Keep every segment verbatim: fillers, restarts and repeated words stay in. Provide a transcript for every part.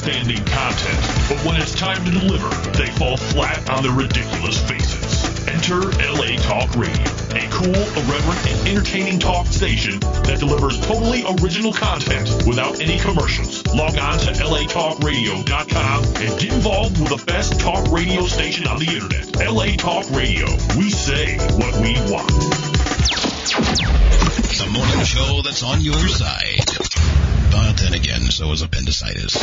outstanding content, but when it's time to deliver, they fall flat on their ridiculous faces. Enter L A Talk Radio, a cool, irreverent, and entertaining talk station that delivers totally original content without any commercials. Log on to L A talk radio dot com and get involved with the best talk radio station on the internet. L A Talk Radio. We say what we want. The morning show that's on your side. But then again, so is appendicitis.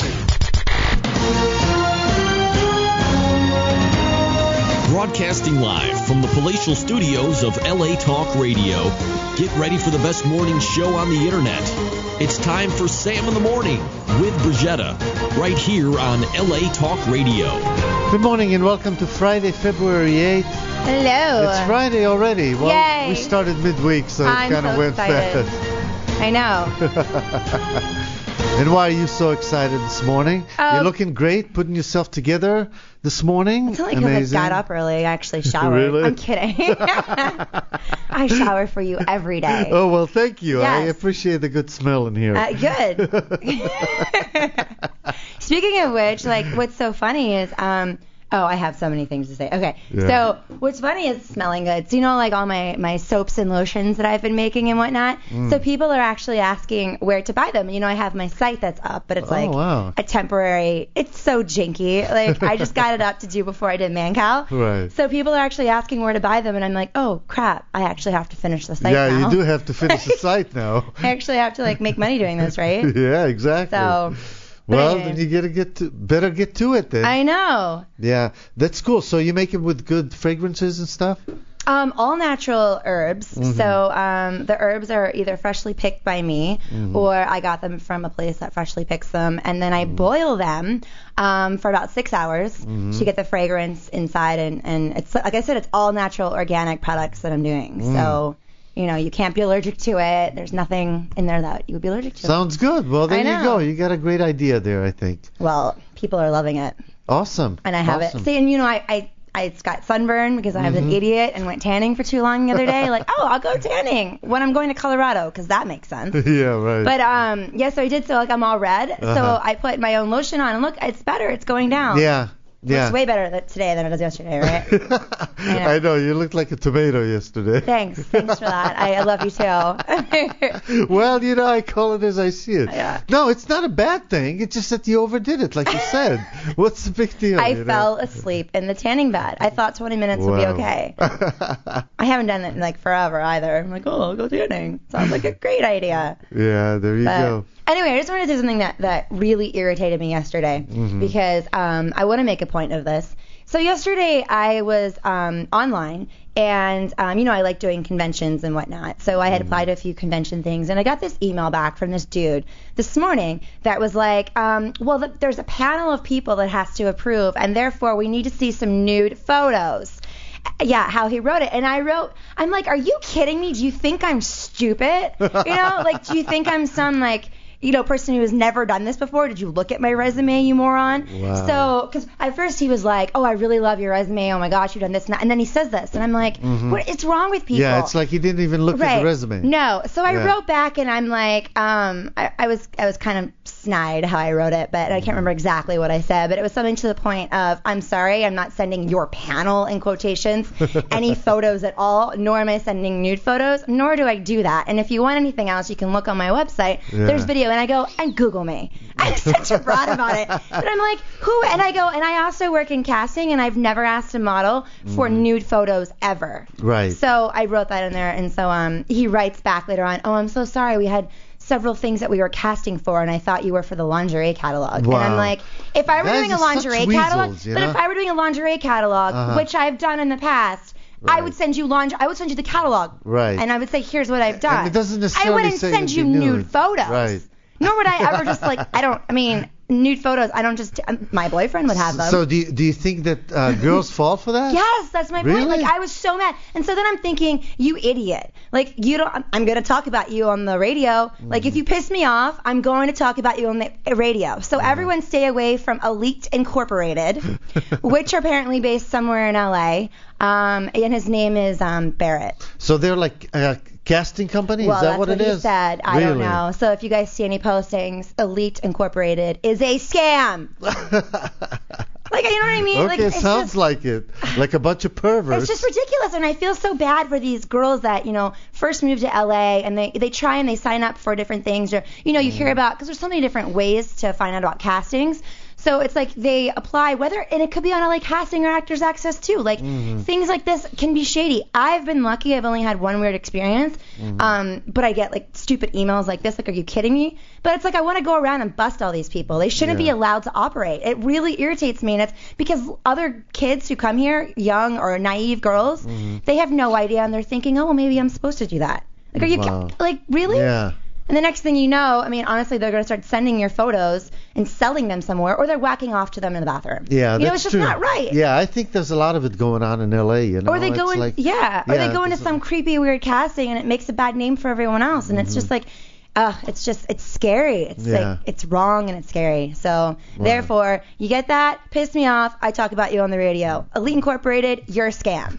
Broadcasting live from the palatial studios of L A Talk Radio. Get ready for the best morning show on the internet. It's time for Sam in the Morning with Brigetta, right here on L A Talk Radio. Good morning and welcome to Friday, February eighth. Hello. It's Friday already. Well, Yay. we started midweek, so I'm it kind of so went excited. fast. I know. And why are you so excited this morning? Um, You're looking great, putting yourself together this morning. It's only because I got up early. I actually showered. Really? I'm kidding. I shower for you every day. Oh, well, thank you. Yes. I appreciate the good smell in here. Uh, good. Speaking of which, like, what's so funny is, um, oh, I have so many things to say. Okay, Yeah. so what's funny is smelling good. So, you know, like all my, my soaps and lotions that I've been making and whatnot. Mm. So people are actually asking where to buy them. You know, I have my site that's up, but it's Oh, like wow. a temporary. It's so janky. Like, I just got it up to do before I did ManCal. Right. So people are actually asking where to buy them, and I'm like, oh crap, I actually have to finish the site yeah, now. you do have to finish the site now. I actually have to like make money doing this, right? Yeah, exactly. So. well, anyway. then you gotta get to, better get to it then. I know. Yeah, that's cool. So you make it with good fragrances and stuff? Um, all natural herbs. Mm-hmm. So um, the herbs are either freshly picked by me, Mm-hmm. or I got them from a place that freshly picks them, and then I boil them um, for about six hours Mm-hmm. to get the fragrance inside. And, and it's like I said, it's all natural, organic products that I'm doing. Mm. So you know, you can't be allergic to it. There's nothing in there that you would be allergic to. Sounds good. Well, there I you know. go. You got a great idea there, I think. Well, people are loving it, Awesome. and I have awesome. it. See, and you know, I. I I got sunburned because I was Mm-hmm. an idiot and went tanning for too long the other day. Like, oh, I'll go tanning when I'm going to Colorado because that makes sense. Yeah, right. But um, yeah, so I did. So like I'm all red. So Uh-huh. I put my own lotion on, and look, it's better. It's going down. yeah, yeah. It's way better th- today than it was yesterday, right? I know. You looked like a tomato yesterday. Thanks. Thanks for that. I, I love you too. Well, you know, I call it as I see it. Yeah. No, it's not a bad thing. It's just that you overdid it, like you said. What's the big deal? I you know? fell asleep in the tanning bed. I thought twenty minutes would be Wow. okay. I haven't done it in like forever either. I'm like, oh, I'll go tanning. Sounds like a great idea. Yeah, there you But go. anyway, I just wanted to say something that, that really irritated me yesterday Mm-hmm. because um, I want to make a point of this. So yesterday I was um, online, and um, you know I like doing conventions and whatnot. So I had Mm-hmm. applied to a few convention things, and I got this email back from this dude this morning that was like, um, well, the, there's a panel of people that has to approve, and therefore we need to see some nude photos. Yeah, how he wrote it. And I wrote, I'm like, are you kidding me? Do you think I'm stupid? You know, like, do you think I'm some, like, you know, person who has never done this before? Did you look at my resume, you moron? Wow. So, because at first he was like, oh, I really love your resume. Oh, my gosh, you've done this and that. And then he says this. And I'm like, what is wrong with people? Yeah, it's like he didn't even look at Right. the resume. No. So I Yeah. wrote back, and I'm like, um, I, I was I was kind of snide how I wrote it, but I can't remember exactly what I said. But it was something to the point of, I'm sorry, I'm not sending your panel, in quotations, any photos at all, nor am I sending nude photos, nor do I do that. And if you want anything else, you can look on my website. Yeah. There's video, and I go, and Google me. I'm such a broad about it. But I'm like, who? And I go, and I also work in casting, and I've never asked a model for nude photos ever. Right. So I wrote that in there, and so um, he writes back later on, oh, I'm so sorry, we had several things that we were casting for, and I thought you were for the lingerie catalog. Wow. And I'm like, if I were Guys doing a are such lingerie weasels, catalog, you but know? if I were doing a lingerie catalog, Uh-huh. which I've done in the past, Right. I would send you lingerie. I would send you the catalog. Right. And I would say, here's what I've done. And it doesn't I necessarily wouldn't say send it'd you be nude nude. photos. Right. Nor would I ever just like, I don't, I mean, nude photos, I don't just, um, my boyfriend would have them. So do you, do you think that uh, girls fall for that? Yes, that's my Really? point. Like, I was so mad. And so then I'm thinking, you idiot. Like, you don't, I'm going to talk about you on the radio. Like, if you piss me off, I'm going to talk about you on the radio. So everyone stay away from Elite Incorporated, which are apparently based somewhere in L A. Um, and his name is um, Barrett. So they're like uh, casting company? Well, is that that's what, what it he is? said. I really? don't know. So if you guys see any postings, Elite Incorporated is a scam. Like, you know what I mean? Okay, like, it it's sounds just, like it. Like a bunch of perverts. It's just ridiculous, and I feel so bad for these girls that, you know, first move to L A and they they try and they sign up for different things, or, you know, you hear about, because there's so many different ways to find out about castings. So it's like they apply, whether, and it could be on L A Casting or Actors Access too. Like, mm-hmm. things like this can be shady. I've been lucky. I've only had one weird experience, mm-hmm. um, but I get like stupid emails like this. Like, are you kidding me? But it's like I want to go around and bust all these people. They shouldn't Yeah. be allowed to operate. It really irritates me, and it's because other kids who come here, young or naive girls, mm-hmm. they have no idea, and they're thinking, oh, well, maybe I'm supposed to do that. Like, are you Wow. ki- like really? Yeah. And the next thing you know, I mean, honestly, they're going to start sending your photos and selling them somewhere, or they're whacking off to them in the bathroom. Yeah, you that's know, it's just true. not right. Yeah, I think there's a lot of it going on in L A. You know, Or they go It's in, like, yeah, or yeah, they go into it's- some creepy, weird casting, and it makes a bad name for everyone else, and it's Mm-hmm. just like, uh, it's just, it's scary. It's Yeah. like, it's wrong and it's scary. So, therefore, you get that, piss me off, I talk about you on the radio. Elite Incorporated, you're a scam.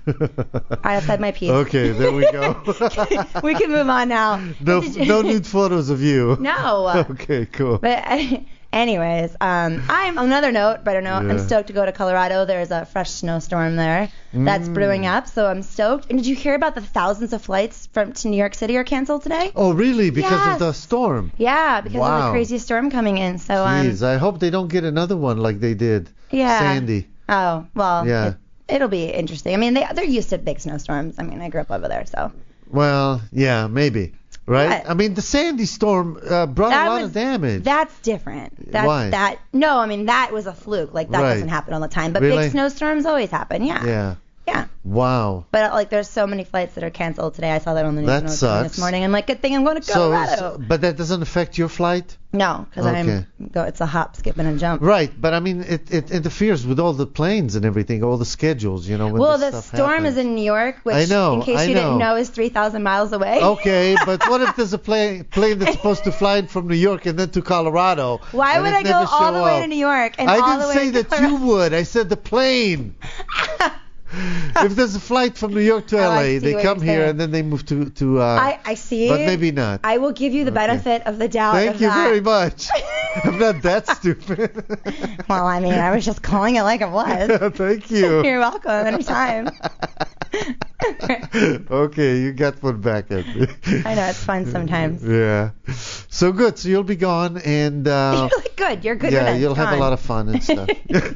I said my piece. Okay, there we go. We can move on now. no, Did you- no nude photos of you. No. Okay, cool. But anyways, um, I'm on another note, better note. I'm Yeah. stoked to go to Colorado. There's a fresh snowstorm there that's Mm. brewing up, so I'm stoked. And did you hear about the thousands of flights from to New York City are canceled today? Oh, really? Because of Yes. the storm? Yeah, because of Wow. the crazy storm coming in. So um, Jeez, I hope they don't get another one like they did. yeah. Sandy. Oh well. Yeah. It, it'll be interesting. I mean, they they're used to big snowstorms. I mean, I grew up over there, so. Well, yeah, maybe. Right? What? I mean, the Sandy storm uh, brought That a lot was- of damage. That's different. That's Why? that. No, I mean that was a fluke. Like that Right. doesn't happen all the time. But Really? big snowstorms always happen. Yeah. Yeah. Yeah. Wow. But like, there's so many flights that are canceled today. I saw that on the news That when I was coming sucks. this morning. I'm like, good thing I'm going to So, Colorado. so, but that doesn't affect your flight? no, because Okay. I'm go. It's a hop, skip, and a jump. Right, but I mean, it, it interferes with all the planes and everything, all the schedules, you know, when Well, this the stuff storm happens. is in New York, which, I know, in case I you didn't know. know, is three thousand miles away. Okay, but what if there's a plane plane that's supposed to fly in from New York and then to Colorado? Why and would it I go never all show the way up? to New York and I all didn't the way say to that Colorado? you would. I said the plane. If there's a flight from New York to Oh, I L A, see they what come you're here saying. and then they move to to. Uh, I, I see. But maybe not. I will give you the benefit of the doubt. Thank of you that. very much. I'm not that stupid. Well, I mean, I was just calling it like it was. Thank you. You're welcome. Anytime. Okay, you got one back at me. I know it's fun sometimes. Yeah. So good. So you'll be gone, and uh, You're like, good. You're good. yeah, with it. you'll It's have a fun. lot of fun and stuff.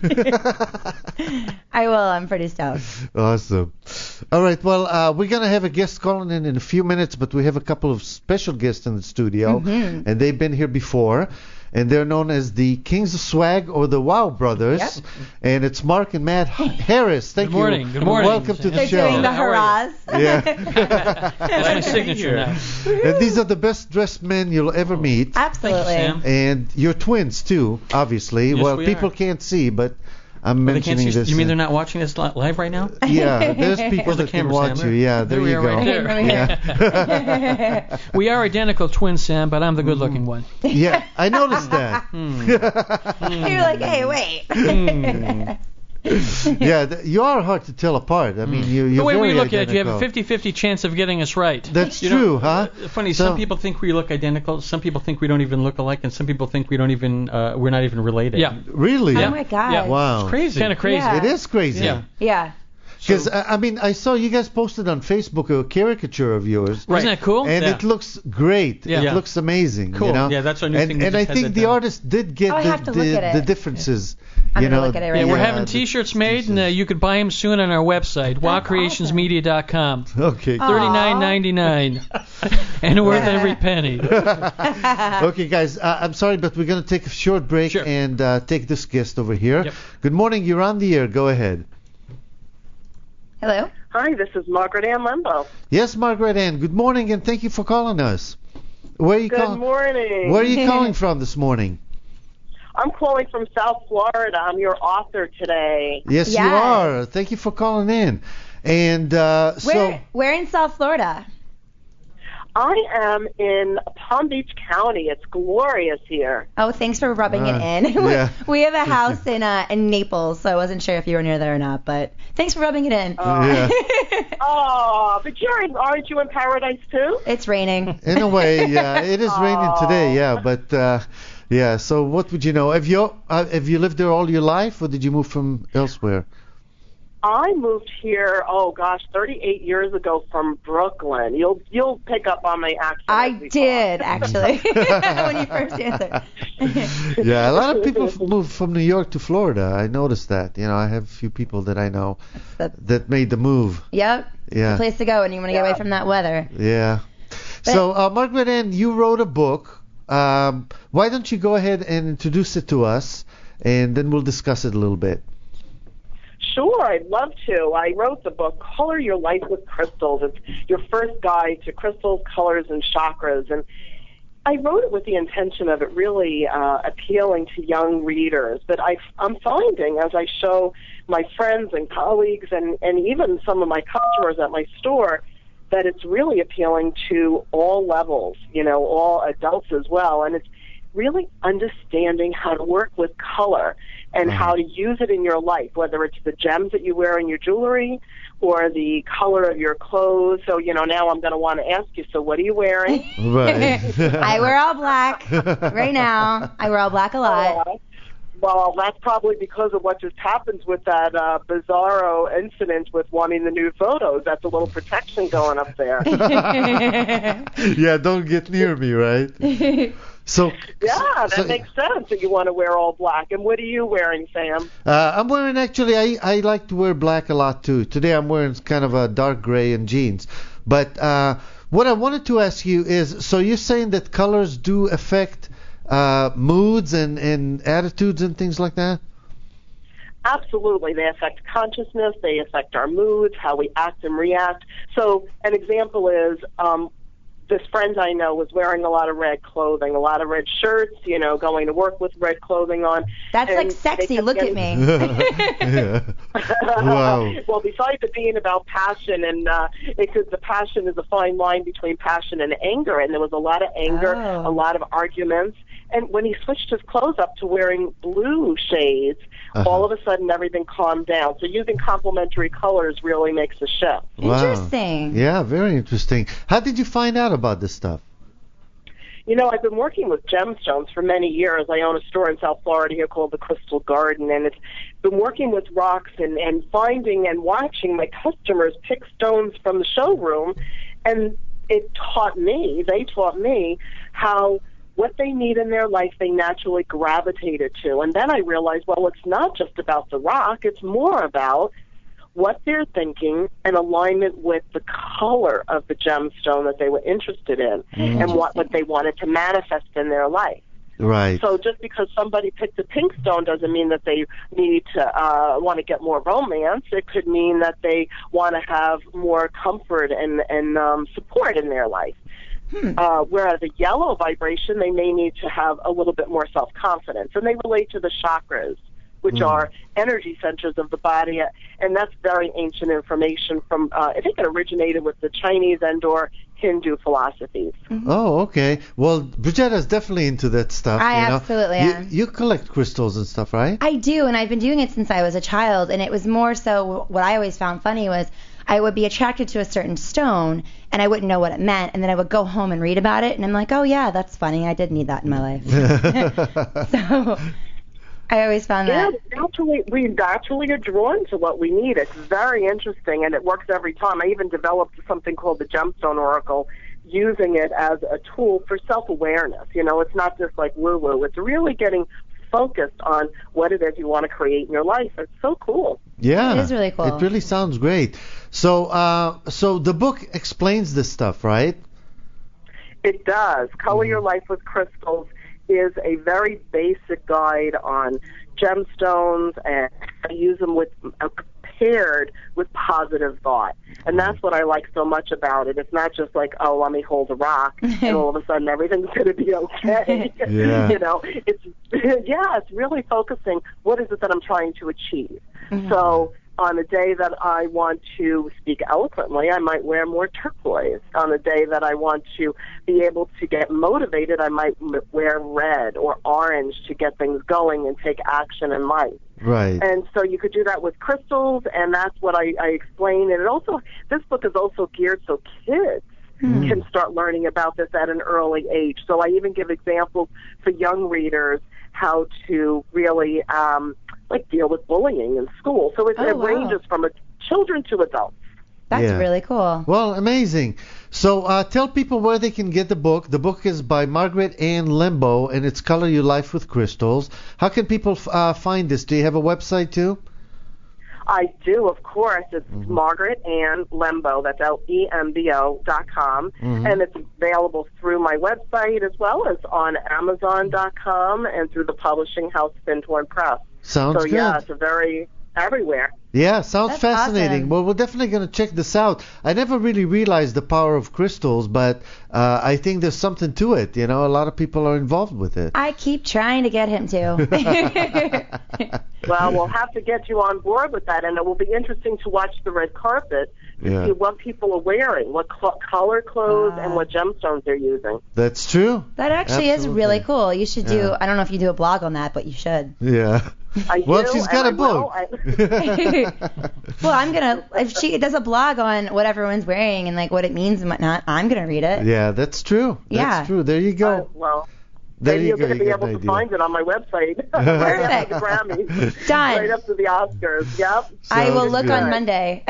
I will. I'm pretty stoked. Awesome. All right. Well, uh, we're gonna have a guest calling in in a few minutes, but we have a couple of special guests in the studio, Mhm. and they've been here before. And they're known as the Kings of Swag or the Wow Brothers. Yep. And it's Mark and Matt Harris. Thank Good morning. you. Good morning. Welcome to the They're show. doing the How are you? hurrahs. Yeah. That's my signature now. And these are the best dressed men you'll ever meet. Absolutely. Thank you, Sam. And you're twins too, obviously. Yes, well, we people are. can't see, but I'm Well, they can't mentioning see, this. you mean uh, they're not watching this li- live right now? Yeah, there's people Where's the that can camera, watch Sam? you. Yeah, there, There we you are, go. right there. Right here. Yeah. We are identical twins, Sam, but I'm the good-looking one. Yeah, I noticed that. You're like, hey, wait. Hmm. Yeah, th- you are hard to tell apart. I mean, you, The you're way we very look at it, you have a identical. fifty-fifty chance of getting us right. That's You know, true, huh? uh, Funny, So- some people think we look identical. Some people think we don't even look alike, and some people think we don't even uh, we're not even related. Yeah. Really? Oh my God. Yeah. Wow. It's crazy. Kind of crazy. Yeah. It is crazy. Yeah. Yeah. Because So- I I mean, I saw you guys posted on Facebook a caricature of yours. Right. Isn't that cool? And Yeah. it looks great. Yeah. It Yeah. looks amazing. Cool. You know? Yeah, that's our new and, thing. We And just I had think that the done. artist did get Oh, I the, have to look the, at it. the differences. I'm you gonna know, look at it right Yeah, now. we're Yeah, having the T-shirts made, and uh, pieces. you could buy them soon on our website, wow creations media dot com. Okay. Aw. thirty-nine ninety-nine, and worth every penny. Okay, guys, uh, I'm sorry, but we're going to take a short break Sure. and uh, take this guest over here. Yep. Good morning. You're on the air. Go ahead. Hello. Hi, this is Margaret Ann Lembo. Yes, Margaret Ann. Good morning, and thank you for calling us. Where are you Good calling? morning. Where are you calling from this morning? I'm calling from South Florida. I'm your author today. Yes, you Yes. are. Thank you for calling in. And uh, so, Where? Where in South Florida? I am in Palm Beach County. It's glorious here. Oh, thanks for rubbing Ah, it in. yeah. We have a house in uh, in Naples, so I wasn't sure if you were near there or not. But thanks for rubbing it in. Uh, yeah. Oh, but you're in, aren't you in paradise too? It's raining. In a way, yeah. It is raining today, yeah. But, uh, yeah, so what would you know? Have you, uh, have you lived there all your life, or did you move from elsewhere? I moved here, oh gosh, thirty-eight years ago from Brooklyn. You'll you'll pick up on my accent. I as we did, talk. actually, when you first answered. Yeah, a lot of people f- moved from New York to Florida. I noticed that. You know, I have a few people that I know the, that made the move. Yep. Yeah. The place to go when you want to get Yeah. away from that weather. Yeah. So, uh, Margaret Ann, you wrote a book. Um, why don't you go ahead and introduce it to us, and then we'll discuss it a little bit. Sure, I'd love to. I wrote the book, Color Your Life with Crystals. It's your first guide to crystals, colors, and chakras. And I wrote it with the intention of it really uh, appealing to young readers. But I, I'm finding as I show my friends and colleagues and, and even some of my customers at my store that it's really appealing to all levels, you know, all adults as well. And it's really understanding how to work with color and Mm-hmm. how to use it in your life, whether it's the gems that you wear in your jewelry or the color of your clothes. So, you know, now I'm going to want to ask you, so what are you wearing? Right. I wear all black right now. I wear all black a lot. Uh, well, that's probably because of what just happened with that uh, bizarro incident with wanting the nude photos. That's a little protection going up there. Yeah, don't get near me, right? So Yeah, that so, makes sense that you want to wear all black. And what are you wearing, Sam? Uh, I'm wearing actually. I I like to wear black a lot too. Today I'm wearing kind of a dark gray and jeans. But uh, what I wanted to ask you is, so you're saying that colors do affect uh, moods and and attitudes and things like that? Absolutely. They affect consciousness. They affect our moods, how we act and react. So an example is um, this friend I know was wearing a lot of red clothing, a lot of red shirts, you know, going to work with red clothing on. That's and like they sexy. kept Look at getting- me. Yeah. Wow. Well, besides it being about passion, and uh, because the passion is a fine line between passion and anger, and there was a lot of anger, Oh. a lot of arguments. And when he switched his clothes up to wearing blue shades, Uh-huh. all of a sudden everything calmed down. So using complementary colors really makes a shift. Wow. Interesting. Yeah, very interesting. How did you find out about this stuff? You know, I've been working with gemstones for many years. I own a store in South Florida here called the Crystal Garden, and it's been working with rocks and, and finding and watching my customers pick stones from the showroom, and it taught me, they taught me how what they need in their life they naturally gravitated to. And then I realized, well, it's not just about the rock, it's more about what they're thinking in alignment with the color of the gemstone that they were interested in and what, what they wanted to manifest in their life. Right. So just because somebody picked a pink stone doesn't mean that they need to uh, want to get more romance. It could mean that they want to have more comfort and, and um, support in their life. Hmm. Uh, whereas a yellow vibration, they may need to have a little bit more self-confidence. And they relate to the chakras, which mm. are energy centers of the body. And that's very ancient information from, uh, I think it originated with the Chinese and or Hindu philosophies. Mm-hmm. Oh, okay. Well, Brigitta's definitely into that stuff. I you know? absolutely you, am. You collect crystals and stuff, right? I do, and I've been doing it since I was a child. And it was more so, what I always found funny was I would be attracted to a certain stone, and I wouldn't know what it meant. And then I would go home and read about it, and I'm like, oh, yeah, that's funny. I did need that in my life. So I always found yeah, that. naturally, we naturally are drawn to what we need. It's very interesting, and it works every time. I even developed something called the Gemstone Oracle, using it as a tool for self-awareness. You know, it's not just like woo-woo. It's really getting focused on what it is you want to create in your life. It's so cool. Yeah, it is really cool. It really sounds great. So, uh, so the book explains this stuff, right? It does. Color Your Life with Crystals is a very basic guide on gemstones, and I use them with uh, paired with positive thought. And that's what I like so much about it. It's not just like, oh, let me hold a rock, and all of a sudden everything's going to be okay. Yeah. You know, it's yeah, it's really focusing. What is it that I'm trying to achieve? Mm-hmm. So on a day that I want to speak eloquently, I might wear more turquoise. On a day that I want to be able to get motivated, I might m- wear red or orange to get things going and take action in life. Right. And so you could do that with crystals, and that's what I, I explain. And it also, this book is also geared so kids mm. can start learning about this at an early age. So I even give examples for young readers how to really um, like deal with bullying in school. So it, oh, it wow. ranges from a, children to adults. That's yeah. really cool. Well, amazing. So uh, tell people where they can get the book. The book is by Margaret Ann Lembo, and it's Color Your Life with Crystals. How can people uh, find this? Do you have a website too? I do, of course. It's mm-hmm. Margaret Ann Lembo. That's L E M B O dot com. Mm-hmm. And it's available through my website as well as on Amazon dot com and through the publishing house Findhorn Press. Sounds so, good. So, yeah, it's a very everywhere. Yeah, sounds That's fascinating. awesome. Well, we're definitely going to check this out. I never really realized the power of crystals, but uh, I think there's something to it. You know, a lot of people are involved with it. I keep trying to get him to. Well, we'll have to get you on board with that, and it will be interesting to watch the red carpet to Yeah. see what people are wearing, what cl- color clothes, Ah. and what gemstones they're using. That's true. That actually Absolutely. is really cool. You should do, Yeah. I don't know if you do a blog on that, but you should. Yeah. I Well, do, she's got and a I will. book. I- Well, I'm going to, if she does a blog on what everyone's wearing and like what it means and whatnot, I'm going to read it. Yeah, that's true. That's Yeah. true. There you go. Uh, well, there maybe you you're go. going to You be got able an to idea. find it on my website. Right Perfect. after the Grammys. Done. Right after the Oscars. Yep. I will Sounds look good. on Monday.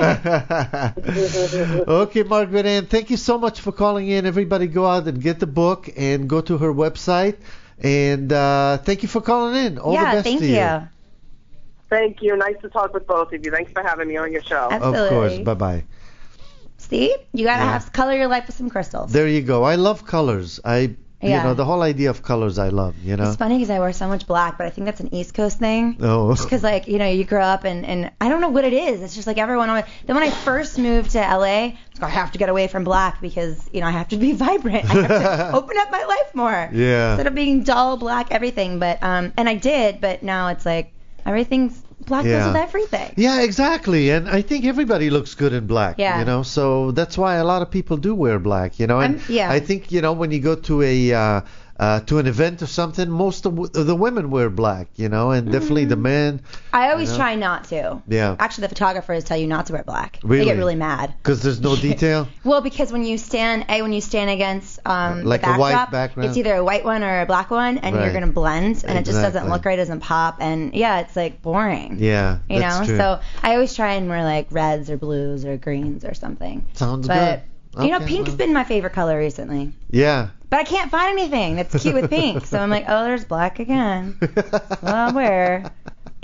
Okay, Margaret Ann, thank you so much for calling in. Everybody go out and get the book and go to her website. And uh, thank you for calling in. All yeah, the best thank to you. you. Thank you. Nice to talk with both of you. Thanks for having me on your show. Absolutely. Of course. Bye-bye. See? You got to Yeah. have color your life with some crystals. There you go. I love colors. I, Yeah. you know, the whole idea of colors I love, you know. It's funny because I wear so much black, but I think that's an East Coast thing. Oh. Because, like, you know, you grow up and, and I don't know what it is. It's just like everyone. always- Then when I first moved to L A, I was like, I have to get away from black because, you know, I have to be vibrant. I have to open up my life more. Yeah. Instead of being dull, black, everything. But, um, and I did, but now it's like everything's black Yeah. goes with everything. Yeah, exactly. And I think everybody looks good in black, Yeah. you know. So that's why a lot of people do wear black, you know. And I'm- yeah. I think, you know, when you go to a uh, uh, to an event or something, most of w- the women wear black, you know, and definitely the men, I always You know? try not to. Yeah. Actually, the photographers tell you not to wear black. Really? They get really mad. because there's no detail. Well, because when you stand, a when you stand against um, Like the a white backdrop, background? it's either a white one or a black one, and Right. you're gonna blend, and it just doesn't Exactly. look right, doesn't pop, and yeah, it's like boring. Yeah, You that's know, true. so I always try and wear like reds or blues or greens or something. Sounds But good. you know, Okay, pink's well. been my favorite color recently. Yeah. But I can't find anything that's cute with pink, so I'm like, oh, there's black again. Well, I'll wear.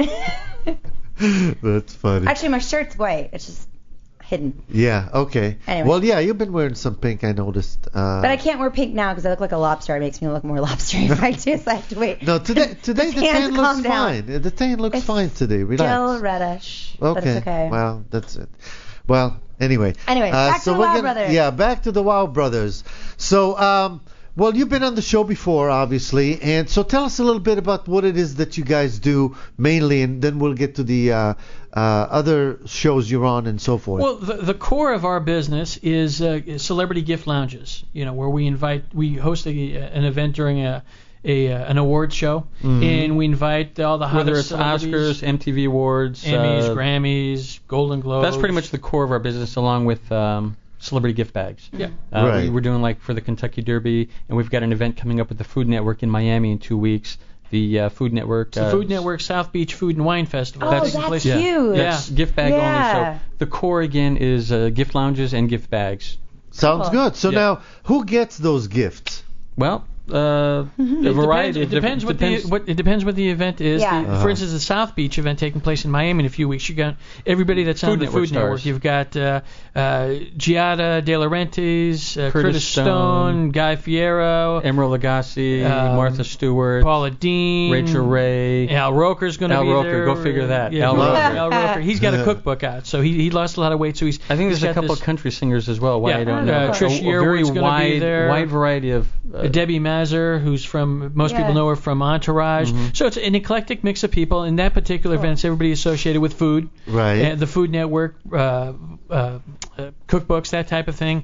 That's funny. Actually, my shirt's white. It's just hidden. Yeah. Okay. Anyway. Well, yeah, you've been wearing some pink. I noticed. Uh, But I can't wear pink now because I look like a lobster. It makes me look more lobstery if I do, so I have to wait. No, today today the Hands tan looks calm down. fine. The tan looks It's fine today. Relax. Still reddish, Okay. but it's okay. Well, that's it. Well, anyway. Anyway, uh, back to so the we're Wow gonna, Brothers. Yeah, back to the Wow Brothers. So, um, well, you've been on the show before, obviously, and so tell us a little bit about what it is that you guys do mainly, and then we'll get to the uh, uh, other shows you're on and so forth. Well, the, the core of our business is uh, celebrity gift lounges. You know, where we invite, we host a, an event during a, a uh, an awards show, Mhm. and we invite all the Whether hottest it's Oscars, celebrities, M T V Awards, Emmys, uh, Grammys, Golden Globes. that's pretty much the core of our business, along with um, celebrity gift bags. Yeah. Uh, Right. we, we're doing like for the Kentucky Derby, and we've got an event coming up with the Food Network in Miami in two weeks. The uh, Food Network. It's the uh, Food Network South Beach Food and Wine Festival. Oh, That's- that's, place- yeah. huge. That's gift bag Yeah. only. So the core again is uh, gift lounges and gift bags. Sounds cool. good. So Yeah. now, who gets those gifts? Well, uh, Mm-hmm. a It variety. depends, it depends what depends. the what it depends what the event is. Yeah. The, Uh-huh. For instance, the South Beach event taking place in Miami in a few weeks. You got everybody that's on Food the Network Food Network. stars. You've got uh, uh, Giada De Laurentiis, uh, Curtis Curtis Stone, Stone, Guy Fiero, Emerald Lagasse, Um, Martha Stewart, Paula Dean, Rachel Ray. Al Roker's going to Al be Roker, there. go figure that. Yeah, Al Al Roker. Roker. Al Roker. He's got a Yeah. cookbook out, so he he lost a lot of weight. So he's. I think he's there's a got couple this, of country singers as well. Why Yeah, I don't uh, know. Trish a, a very Yearwood's gonna be wide, there. wide variety of. Uh, Uh, Debbie Mazur, who's from, most Yeah. people know her from Entourage. Mhm. So it's an eclectic mix of people. In that particular event, it's everybody associated with food. Right. And the Food Network, uh, uh, uh, cookbooks, that type of thing.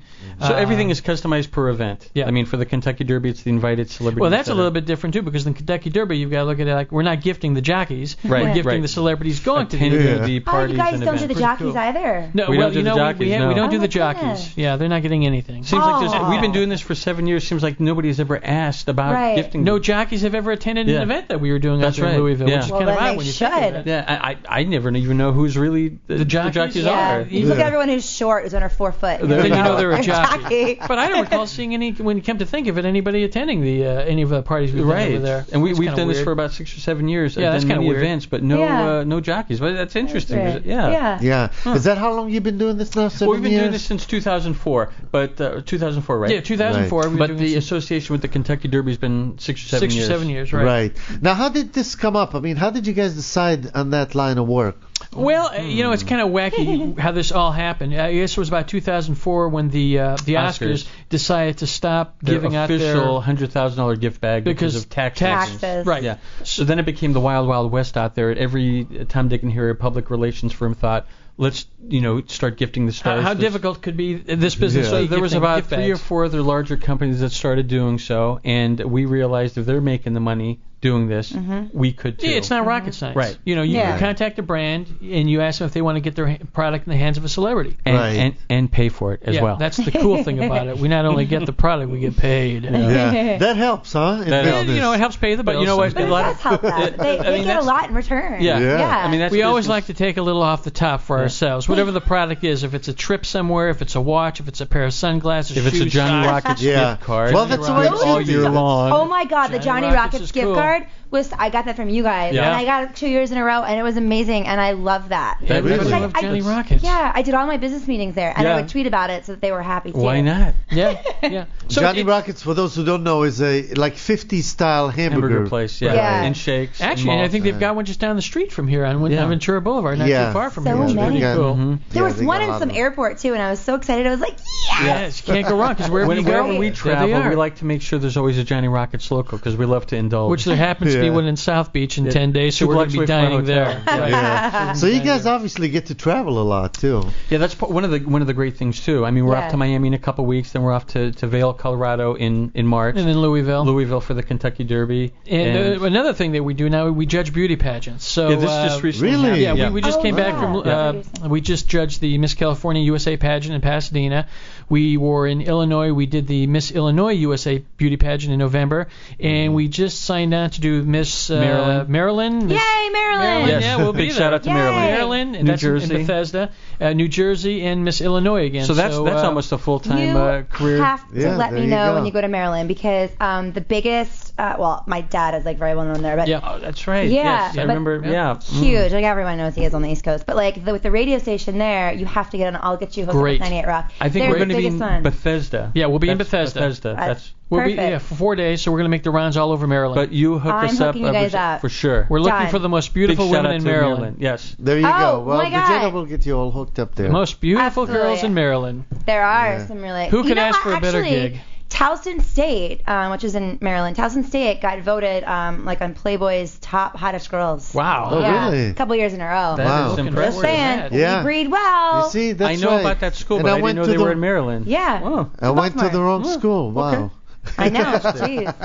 So Uh, everything is customized per event. Yeah. I mean, for the Kentucky Derby, it's the invited celebrities. Well, that's a that little are- bit different too, because in the Kentucky Derby, you've got to look at it like we're not gifting the jockeys, Right, we're gifting right. the celebrities going to attending the Yeah. the Oh, parties you guys and don't do events. the jockeys either. No, We well, don't do you the know, jockeys, we, ha- no. we don't do Oh, the my jockeys. goodness. Yeah, they're not getting anything. Seems like there's, Oh. we've been doing this for seven years. Seems like nobody's ever asked about Right. gifting. No jockeys have ever attended Yeah. an event that we were doing That's out there right. in Louisville, Yeah. which is Well, kind of then odd they when you think of should. it. Yeah, I, I I never even know who's really the, The jockeys? Yeah, are. you look Yeah. at everyone who's short, who's under four foot. Then Then you know they're a They're jockey. But I don't recall seeing any, when you come to think of it, anybody attending the uh, any of the parties we've done Right, over there. and we, That's we've kinda done this weird. for about six or seven years. Yeah, I've that's done kinda many weird. events, but no Yeah. uh, no jockeys. But that's interesting. Right. Yeah. Yeah. Yeah. Is that how long you've been doing this now? Seven Well, we've been years? doing this since two thousand four, but uh, two thousand four, right? Yeah, two thousand four. Right. We were But doing the some- association with the Kentucky Derby has been six or seven six years. or seven years, right? Right. Now, how did this come up? I mean, how did you guys decide on that line of work? Well, uh, you know, it's kind of wacky how this all happened. I guess it was about two thousand four when the uh, the Oscars, Oscars. decided to stop Their giving out official their hundred thousand dollar gift bag because, Because of tax taxes. reasons. right. Yeah. So then it became the wild, wild west out there. Every Tom, Dick, and Harry public relations firm thought, let's, you know, start gifting the How, stars. how Let's- difficult could be this business? Yeah. So be there was gifting about gift three or bags? four other larger companies that started doing so, and we realized if they're making the money doing this, we could too. Yeah, it's not rocket science. Right. You know, you Yeah. contact a brand and you ask them if they want to get their ha- product in the hands of a celebrity. and, Right. and and pay for it as yeah, well. that's the cool thing about it. We not only get the product, we get paid. Yeah. That helps, huh? in That Yeah, helps. you know, it helps pay the bills. But you know what? But a it lot does of help them. They, I they mean, get a that's- lot in return. Yeah. Yeah. I mean, that's we always business. like to take a little off the top for ourselves. Whatever the product is, if it's a trip somewhere, if it's a watch, if it's a pair of sunglasses, If it's a shoes, Johnny socks. Rockets Yeah. gift card, Well, that's the way it Those all are should year be. long. Oh my God, the Johnny Johnny Rockets Rockets is gift cool. card was I got that from you guys, Yeah. and I got it two years in a row, and it was amazing, and I love that. Yeah, everybody Really? loves I- Johnny Rockets. Yeah, I did all my business meetings there, and Yeah. I would tweet about it so that they were happy too. Why not? Yeah, yeah. So Johnny it- Rockets, for those who don't know, is a like fifties style hamburger, Hamburger place, yeah, Yeah. and shakes. and Actually, and I malts. think they've got one just down the street from here on, Win- Yeah. on Ventura Boulevard, not Yeah. too far from So here. It's many. pretty Yeah. cool. Mhm. There Yeah, was they one got a in lot some of them. airport too, and I was so excited. I was like, yeah. Yes, you can't go wrong because wherever When, you go, wherever we there travel, they are. we like to make sure there's always a Johnny Rockets local because we love to indulge. Which there happens to be Yeah. one in South Beach in Yeah. ten days, so Two we're going blocks to be away from our dining there. hotel. Right. Yeah. So you guys obviously get to travel a lot too. Yeah, that's p- one of the one of the great things too. I mean, we're Yeah. off to Miami in a couple weeks, then we're off to, to Vail, Colorado in in March. And in Louisville. Louisville for the Kentucky Derby. And, uh, another thing that we do now, we judge beauty pageants. So yeah, this uh, just recently Really? happened. Yeah, yeah. we, we just Oh, came back wow. from. Yeah. Uh, we just judged the Miss California U S A pageant in Pasadena. We were in Illinois. We did the Miss Illinois U S A beauty pageant in November, and we just signed on to do Miss uh, Maryland. Maryland. Miss Yay, Maryland! Maryland, Yes, yeah, we'll big be shout there. out to Yay. Maryland. Maryland, and New that's in- Jersey. in Bethesda, uh, New Jersey, and Miss Illinois again. So that's so, that's uh, almost a full time You uh, career. have to Yeah, let there me you know go. when you go to Maryland because um, the biggest, uh, well, my dad is like very well known there, but Yeah. Oh, that's right. Yeah, Yes, I but- remember. Yeah. huge. Like everyone knows he is on the East Coast, but like the, with the radio station there, you have to get on. I'll get you hooked Great. up with ninety-eight Rock. I think They're we're the going to be biggest in one. Bethesda. Yeah, we'll be in That's Bethesda. Bethesda. That's- That's. We'll be Perfect. yeah for four days, so we're going to make the rounds all over Maryland. But you hook I'm us up hooking you uh, guys for, up. for sure. we're looking Done. for the most Big beautiful shout women out in to Maryland. Yes. There you Oh, go. Well, my God. Vegeta will get you all hooked up there. The most beautiful Absolutely. girls in Maryland. There are Yeah. some really. Who you could know ask what? for a better Actually, gig? Towson State, um, which is in Maryland, Towson State got voted um, like on Playboy's top hottest girls. Wow. Oh, yeah, really? A couple years in a row. That Wow. is Looking impressive. Just forward to saying, that. Yeah. we breed well. You see, that's I know right. about that school, And but I, went didn't know to they the, were in Maryland. Yeah. Oh. I went to Bookmark. the wrong Oh, school. okay. Wow. I know. Jeez.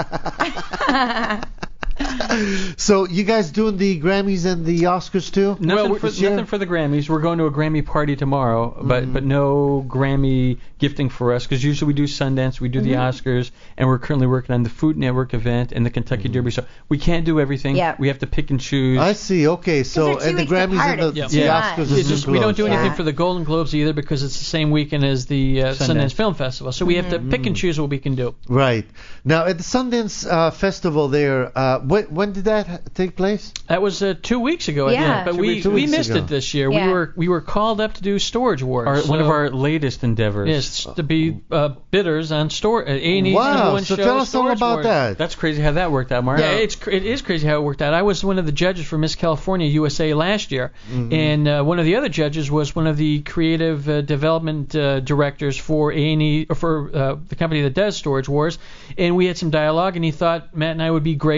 So you guys doing the Grammys and the Oscars too? Nothing, Well, for, this year? nothing for the Grammys. We're going to a Grammy party tomorrow, but but no Grammy gifting for us because usually we do Sundance, we do the Oscars, and we're currently working on the Food Network event and the Kentucky Derby. So we can't do everything. Yeah. We have to pick and choose. I see. Okay, so they're two and the weeks Grammys apart, and the, it's the too Oscars much. is It's just in we don't do close. anything Yeah. for the Golden Globes either because it's the same weekend as the uh, Sundance. Sundance. Film Festival. So we have to pick and choose what we can do. Right. Now at the Sundance uh, Festival there, uh, when, when did that ha- take place? That was uh, two weeks ago, I Yeah. think. But Two we weeks- two we weeks missed ago. it this year. Yeah. We were we were called up to do Storage Wars. our, one of so- our latest endeavors. Yes, to be uh, bidders on store uh, A and E's number Wow. one So show, tell us all Storage about Wars. that. That's crazy how that worked out, Mark. Yeah, it's cr- it is crazy how it worked out. I was one of the judges for Miss California U S A last year, Mm-hmm. and uh, one of the other judges was one of the creative uh, development uh, directors for A and E or for uh, the company that does Storage Wars, and we had some dialogue, and he thought Matt and I would be great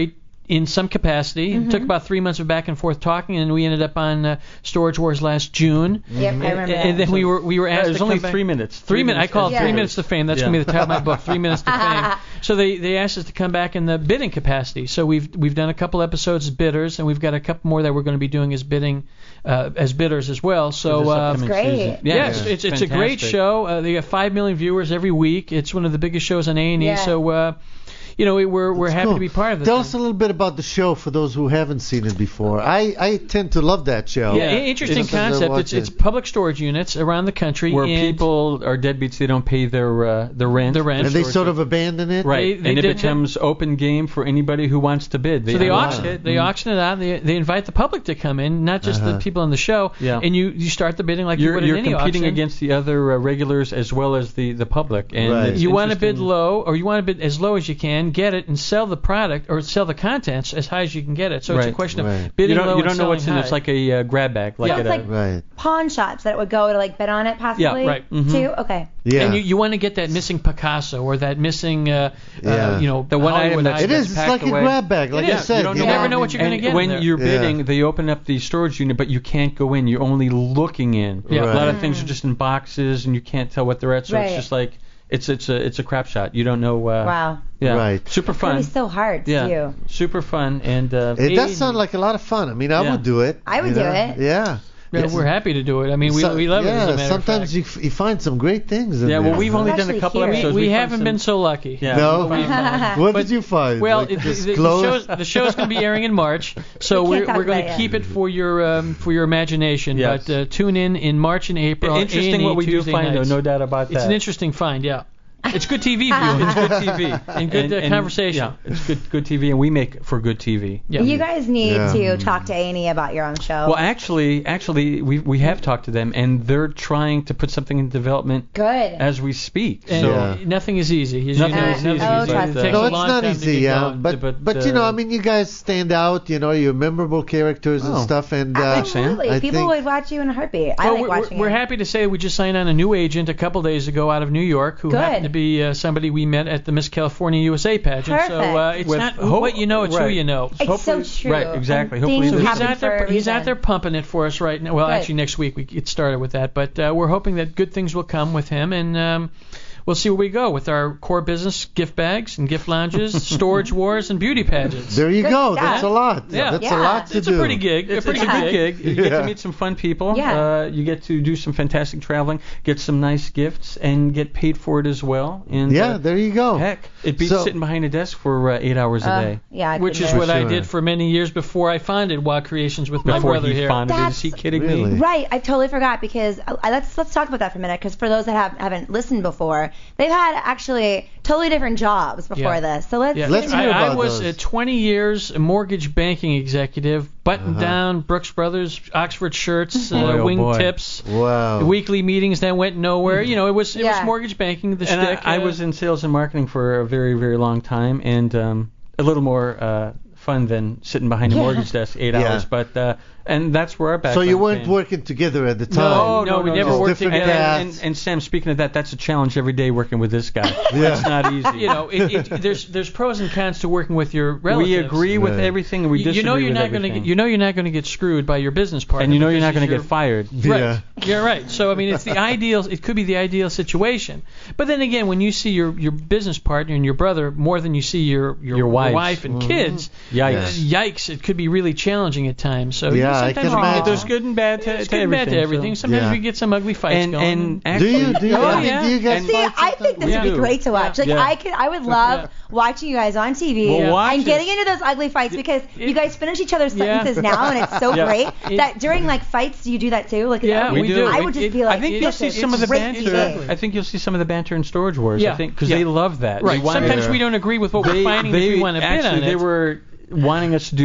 in some capacity. Mm-hmm. It took about three months of back and forth talking, and we ended up on uh, Storage Wars last June. Yep, I remember And, that. and then we were we were Yeah, asked it was to only come back. three minutes. Three, Three minutes. I minutes call it Yeah. three minutes to fame. That's Yeah. gonna be the title of my book. Three minutes to fame. So they, they asked us to come back in the bidding capacity. So we've we've done a couple episodes as bidders, and we've got a couple more that we're going to be doing as bidding uh, as bidders as well. So For this uh, upcoming Great. season. yeah, Yeah, it's, it's, it's a great fantastic. show. Uh, they got five million viewers every week. It's one of the biggest shows on A and E. Yeah. So uh, you know, we- we're we're That's happy cool. to be part of it. Tell us a little bit about the show for those who haven't seen it before. I, I tend to love that show. Yeah, interesting It's something to concept. watch It's, it's it. public storage units around the country. Where and people are deadbeats, they don't pay their uh, the rent. The rent. And they sort of abandon it. Right, They- they and it did- becomes open game for anybody who wants to bid. So they unlock auction it. it. They auction it out. They they invite the public to come in, not just Uh-huh. the people on the show. Yeah. And you, you start the bidding like you You're, would at you're any competing auction. against the other uh, regulars as well as the, the public. And Right. it's You want to bid interesting. low, or you want to bid as low as you can, get it, and sell the product or sell the contents as high as you can get it. So it's a Right. question Right. of bidding You don't, low you don't and know what's in selling it. It's high. like a uh, grab bag. Like Yeah, at it's a, like Right. pawn shops that would go to like bet on it possibly. right. Mhm. Too. Okay. Yeah. And you, you want to get that missing Picasso or that missing, uh, Yeah. uh, you know, The one Hollywood item that's- It item. is. It's packed like a away. grab bag, like It I is. said. You don't- you yeah. never know what you're and gonna get in when there. you're Yeah. bidding, they open up the storage unit, but you can't go in. You're only looking in. Yeah. A lot Right. of things are just in boxes, and you can't tell what they're at. So Right. it's just like it's it's a it's a crap shot. You don't know. Uh, Wow. Yeah. Right. Super It's gonna fun. be so hard to yeah. do. Super fun and. Uh, It does Eighty. sound like a lot of fun. I mean, I Yeah. would do it. I would you do know? it. Yeah. Yeah, Yes. we're happy to do it. I mean, we, So- we love yeah, it, as a matter sometimes of you, fact. f- you find some great things in yeah. there. Well, we've only done a Especially couple here. episodes. we found haven't some- been so lucky. Yeah. No? We've, uh, What but- did you find? Well, Like, it, the, just the, the clothes? show's, the show's going to be airing in March, so We we're, can't talk we're going about to it keep yet. it for your um, for your imagination. Yes. But uh, tune in in March and April. on Interesting A and E what we Tuesday do find, nights. though, no doubt about that. It's an interesting find, yeah. It's good T V viewing. It's good T V And good, uh, conversation. Yeah, it's good good T V, and we make for good T V. Yeah. You guys need Yeah. to talk to A and E about your own show. Well, actually, actually, we we have talked to them, and they're trying to put something in development Good. as we speak. And so Yeah. nothing is easy. As Nothing you know, is it's easy, Oh, but, trust uh, me. takes No, a it's long not time to easy, get yeah. going. But, But, but, you know, uh, I mean, you guys stand out. You know, you're memorable characters and Oh. stuff. And uh, Absolutely. I People think, would watch you in a heartbeat. I Well, like we're, watching we're it. happy to say we just signed on a new agent a couple days ago out of New York, who Good. happened to be uh, somebody we met at the Miss California U S A pageant. So uh, Perfect. it's With not hope- what you know, it's who right. you know. It's so hopefully- true. right, exactly. And Hopefully things this- He's happen out for there. a He's out reason. there pumping it for us right now. Well, Good. actually, next week we get started with that, but uh, we're hoping that good things will come with him, and um, we'll see where we go with our core business: gift bags and gift lounges, storage wars, and beauty pageants. there you Good go. stuff. That's a lot. Yeah. That's Yeah. a lot to It's do. a pretty gig. It's, a pretty it's a Yeah. good gig. You get Yeah. to meet some fun people. Yeah. Uh, you get to do some fantastic traveling, get some nice gifts, and get paid for it as well. And Yeah, uh, there you go. heck, it beats So- sitting behind a desk for uh, eight hours a Uh, day. yeah, I Which couldn't is do it. what I Sure. did for many years before I founded Wild Creations with my Before brother he here. founded it. That's- Is he kidding Really? me? Right, I totally forgot because uh, let's let's talk about that for a minute because for those that have, haven't listened before, they've had actually totally different jobs before Yeah. this. So let's Yeah. Let's I, hear I about was those. uh, twenty years a mortgage banking executive, button Uh-huh. down, Brooks Brothers, Oxford shirts, uh, Boy, oh wing boy. tips, Wow. weekly meetings that went nowhere. You know, it was it Yeah. was mortgage banking. The And I, shtick. I uh, was in sales and marketing for a very, very long time, and um, a little more uh, fun than sitting behind a Yeah. mortgage desk eight Yeah. hours. But uh, and that's where our So background you weren't came. working together at the No, time. no, we never Just worked different together. And, paths. and, and Sam, speaking of that, that's a challenge every day working with this guy. That's not easy. you know, it, it, there's there's pros and cons to working with your relatives. we agree with Right. everything, and we You, disagree you know you're with not everything. going to get you know you're not going to get screwed by your business partner. and you know you're not because going to he's get fired. your- Right. Yeah. You're right. So I mean, it's the ideal. It could be the ideal situation. But then again, when you see your your business partner and your brother more than you see your your, Your wives. and kids, Yikes. yikes! It could be really challenging at times. So Yeah, I sometimes can we get imagine. those There's good and bad to, It's to good and bad everything. to everything. so- Sometimes Yeah. we get some ugly fights And going. and Do actually, you? Do you? Oh, I mean, yeah. do you guys And- See, fight I think this We would be do. great to watch. Like Yeah. I could, I would love Yeah. watching you guys on T V Well, watch and it. getting into those ugly fights because you guys finish each other's Yeah. sentences now, and it's so Yeah. great It- that during like fights, do you do that too? Like, is Yeah, that- we do. I It- would just it- be like, I think it- you'll this see is some of the great banter. T V. I think you'll see some of the banter in Storage Wars. Yeah. I think because Yeah. they love that. Right. They want Sometimes to- we don't agree with what we're they, finding they, if we want to bid actually, on they it. were wanting us to do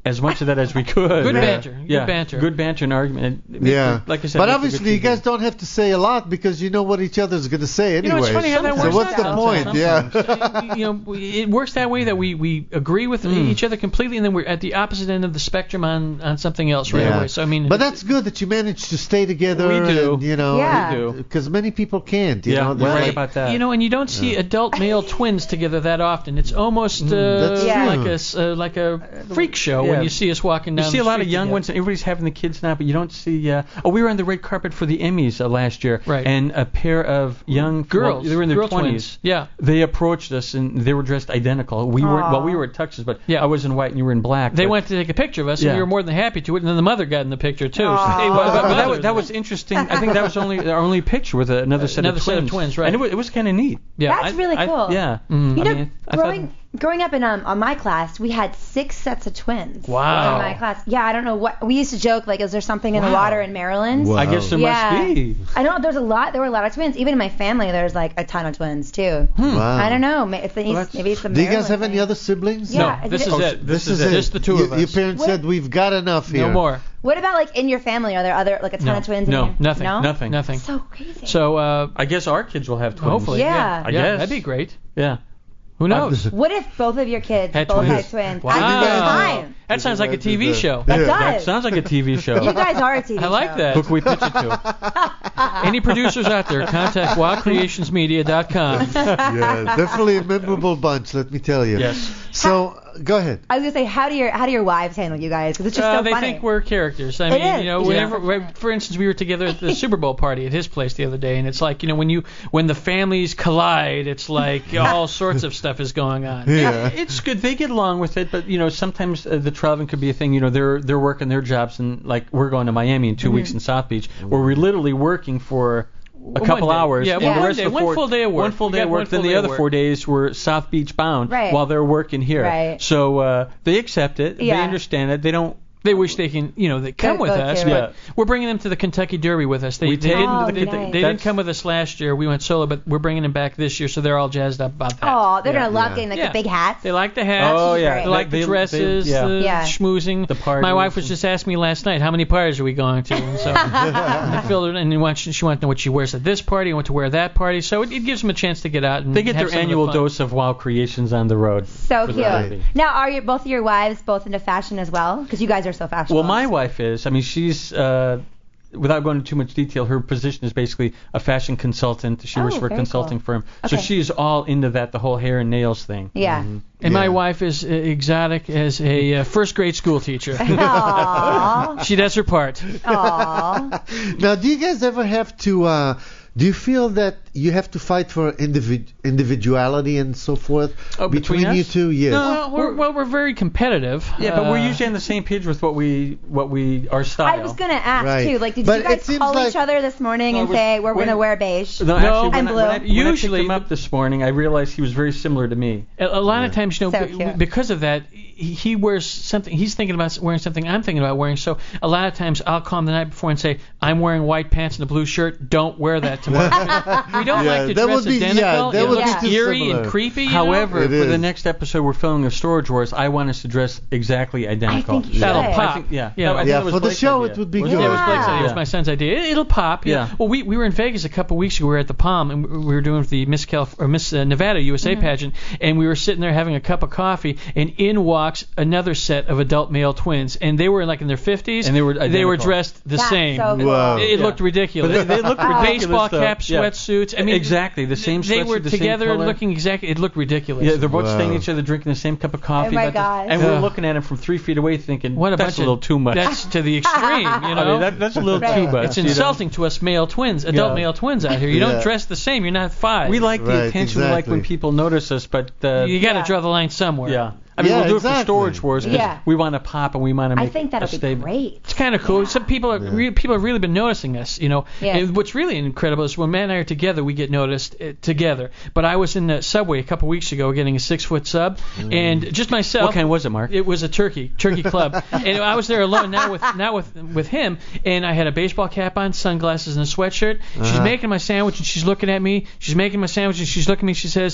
as much of that as we could. Good Yeah. banter. Good Yeah. banter. Good banter and argument. It makes Yeah. it- like I said, but makes it obviously good you T V. guys don't have to say a lot because you know what each other's going to say anyway. You know, it's funny how that so works what's out the sometimes. point? Yeah. Sometimes. you know, we- it works that way that we, we agree with each other completely, and then we're at the opposite end of the spectrum on, on something else right Yeah. away. So I mean, But that's good that you managed to stay together. We do. And, you know, Yeah. We do. because many people can't. You Yeah, know, you're They're right like- about that. You know, and you don't see adult male twins together that often. It's almost uh, that's Yeah. like a s- uh, like a freak show Yeah. when you see us walking You down. see the a lot of street young together. ones, and everybody's having the kids now, but you don't see. Uh, oh, we were on the red carpet for the Emmys uh, last year, Right. and a pair of young Girls. well, they were in their girl twenties. twins. Yeah. They approached us, and they were dressed identical. We were well, we were at tuxes, but Yeah. I was in white and you were in black. They but, went to take a picture of us, Yeah. and we were more than happy to it. And then the mother got in the picture too. So they- But, but that, was, mothers. that was interesting. I think that was only our only picture with another set Another of twins. set of twins, right. And it was, it was kind of neat. yeah. That's I- really I- cool. yeah. Mhm. You I know, mean, I thought- growing growing up in um on my class, we had six sets of twins. Wow. In my class. Yeah, I don't know what we used to joke like, is there something in the Wow. water in Maryland? Wow. I guess there Yeah. must be. I know there's a lot. There were a lot of twins. Even in my family, there's like a ton of twins too. Wow. I don't know. ma- It's the Well, East, maybe it's the Do you guys Maryland have any thing. other siblings? Yeah, No, I this did is it- it. This is it. it. Just the two You- of us. Your parents What- said we've got enough here. No more. What about like in your family? Are there other like a ton No. of twins? No, in your, nothing. No? Nothing. Nothing. So crazy. So uh, I guess our kids will have twins. hopefully, Yeah. I yeah, guess. that'd be great. Yeah. Who knows? What if both of your kids Had both twins. had twins Wow. at the same time? That sounds like a T V show. That Yeah. That does. sounds like a T V show. You guys are a T V I like show. that. Who can we pitch it to? Any producers out there, contact wild creations media dot com. Yeah, definitely a memorable bunch, let me tell you. Yes. So, go ahead. I was gonna say, how do your how do your wives handle you guys? Because it's just Uh, so they funny. think we're characters. I It mean, is. you know, Yeah. whenever, right, for instance, we were together at the Super Bowl party at his place the other day, and it's like, you know, when you when the families collide, it's like all sorts of stuff is going on. Yeah. It's good. They get along with it, but you know, sometimes uh, the traveling could be a thing. You know, they're they're working their jobs, and like we're going to Miami in 2 weeks in South Beach, where we're literally working for a couple One day. hours. Yeah, and one- the one rest day, of the one four, full day of work. One full You day got of one work. Then full the day of other work. four days were South Beach bound Right. while they're working here. Right. So uh, they accept it. Yeah. They understand it. They don't. They wish they can, you know, they come Go- with go us, to but it. we're bringing them to the Kentucky Derby with us. They, We they take didn't, them to they, the they Kentucky- didn't That's- come with us last year. We went solo, but we're bringing them back this year, so they're all jazzed up about that. Oh, they're Yeah. gonna love Yeah. getting like Yeah. the big hats. They like the hats. Oh, yeah. They like They- the they- dresses, they- yeah. the Yeah. schmoozing. The parties My wife was and- just asking me last night, how many parties are we going to? And so I filled it, and she wants, she wanted to know what she wears at this party and what to wear at that party. So it, it gives them a chance to get out and They get have their some of the annual fun. dose of Wild Creations on the road. So For cute. the party. Now, are your both of your wives both into fashion as well? Because you guys are so fashionable. Well, my wife is. I mean, she's. Uh, without going into too much detail, her position is basically a fashion consultant. She Oh, works for a very consulting cool. firm. So Okay. she's all into that, the whole hair and nails thing. Yeah. And my Yeah. wife is uh, exotic as a uh, first grade school teacher. Aww. She does her part. Aww. Now, do you guys ever have to? Uh, do you feel that you have to fight for individ- individuality and so forth Oh, between you us? two? Yes. Well, we're, well, we're very competitive. Yeah, but we're Uh, usually on the same page with what we, what we, our style. I was gonna ask Right. too. Like, did But you guys it seems call like- each other this morning No, and we- say we're when- gonna wear beige? No, actually, when, And I, blue. when, I, when Usually I picked him the- up this morning, I realized he was very similar to me. A, a lot of times, you know, So b- cute. because of that, he, he wears something. He's thinking about wearing something I'm thinking about wearing. So a lot of times, I'll call him the night before and say, "I'm wearing white pants and a blue shirt. Don't wear that tomorrow." We don't Yeah, like to that dress would be- yeah, identical. that it would looks be too eerie similar. and creepy. You However, It for the is. next episode, we're filming of Storage Wars. I want us to dress exactly identical. think you That'll should. pop. I think, yeah. Yeah. I think Yeah, that was for the Blake's show, idea. it would be Was good. know, it was Blake's Yeah. idea. It was my son's idea. It, it'll pop. Yeah. Yeah. Well, we we were in Vegas a couple weeks ago. We were at the Palm, and we were doing the Miss Calif- or Miss uh, Nevada U S A pageant, and we were sitting there having a cup of coffee, and in walks another set of adult male twins, and they were like in their fifties, And they were they were identical. dressed the That's same. so cool. Wow. It, it Yeah. looked ridiculous. But they, they looked Oh. ridiculous. Baseball though. caps, Yeah. sweatsuits. I mean, exactly the same. They were sweatsuit, the same together, color. looking exactly. It looked ridiculous. Yeah, they're both Wow. staying each other, drinking the same cup of coffee. Oh my about this- gosh. And Yeah. we're looking at him from three feet away, thinking, What a that's bunch a little of, too much. That's to the extreme, you know. I mean, that, that's a little Right. too much. It's you know? insulting to us male twins, adult Yeah. male twins out here. You Yeah. don't dress the same. You're not five. We like the Right, attention. We like when exactly. people notice us, but uh, You got to Yeah. draw the line somewhere. yeah. I mean, Yeah, we'll do it exactly. for Storage Wars because Yeah. we want to pop and we want to I make think that'll a be statement. great. It's kind of cool. Some people are re- people have really been noticing us, you know. Yeah. And what's really incredible is when Matt and I are together, we get noticed uh, together. But I was in the subway a couple weeks ago getting a six foot sub, and just myself. What kind was it, Mark? It was a turkey, turkey club, and I was there alone, not with not with with him. And I had a baseball cap on, sunglasses, and a sweatshirt. She's Uh-huh. making my sandwich, and she's looking at me. She's making my sandwich, and she's looking at me. She says,